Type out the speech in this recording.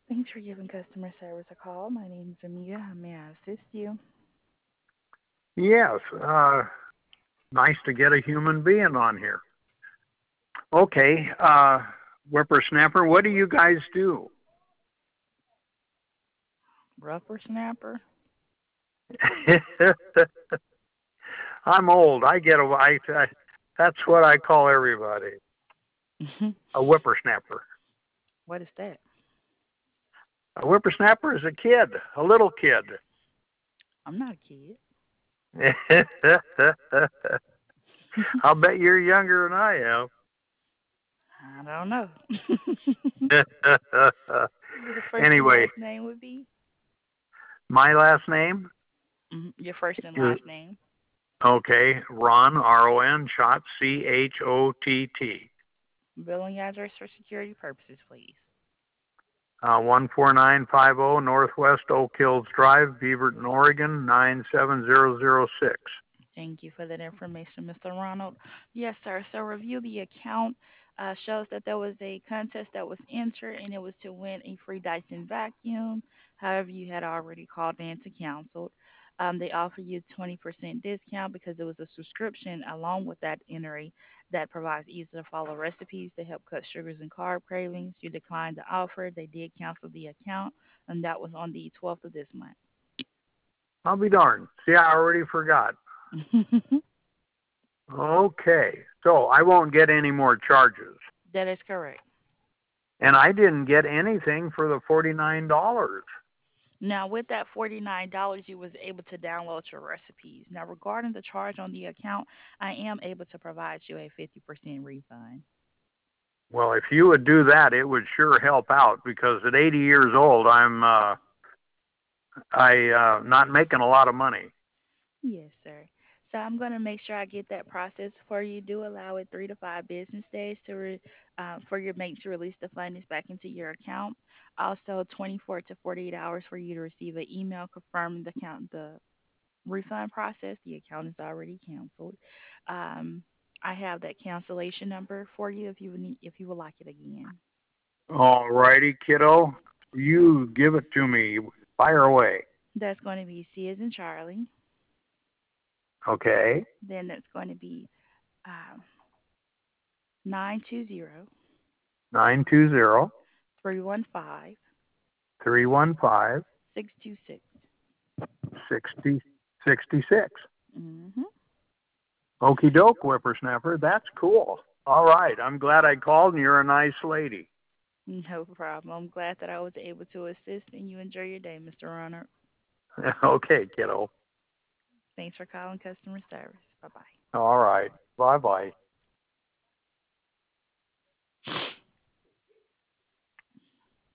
Thanks for giving customer service a call. My name is Amita. How may I assist you? Yes, nice to get a human being on here. Okay, Whippersnapper, what do you guys do? Rubber snapper? I'm old. I get that's what I call everybody. A whippersnapper. What is that? A whippersnapper is a kid, a little kid. I'm not a kid. I'll bet you're younger than I I don't know. am. Your first and Anyway, last name would be? my last name Your first and is last name. okay. Ron Ron Schott Chott. Billing address for security purposes, please. 14950 Northwest Oak Hills Drive, Beaverton, Oregon 97006. Thank you for that information, Mr. Ronald. Yes, sir. So review the account. Shows that there was a contest that was entered, and it was to win a free Dyson vacuum. However, you had already called in to cancel. They offer you 20% discount because it was a subscription along with that entry that provides easy to follow recipes to help cut sugars and carb cravings. You declined the offer. They did cancel the account, and that was on the 12th of this month. I'll be darned. See, I already forgot. Okay, so I won't get any more charges. That is correct. And I didn't get anything for the $49. Now, with that $49, you was able to download your recipes. Now, regarding the charge on the account, I am able to provide you a 50% refund. Well, if you would do that, it would sure help out because at 80 years old, I not making a lot of money. Yes, sir. So I'm going to make sure I get that process for you. Do allow it 3 to 5 business days for your bank to release the funds back into your account. Also, 24 to 48 hours for you to receive an email confirming the refund process. The account is already canceled. Um, I have that cancellation number for you if you would like it again. All righty, kiddo. You give it to me. Fire away. That's going to be C as in Charlie. Okay. Then that's going to be um, 920 920 315 315 626. 6066. Mm-hmm. Okey doke, whippersnapper. That's cool. All right. I'm glad I called and you're a nice lady. No problem. I'm glad that I was able to assist and you enjoy your day, Mr. Ronald. Okay, kiddo. Thanks for calling customer service. Bye bye. All right. Bye bye.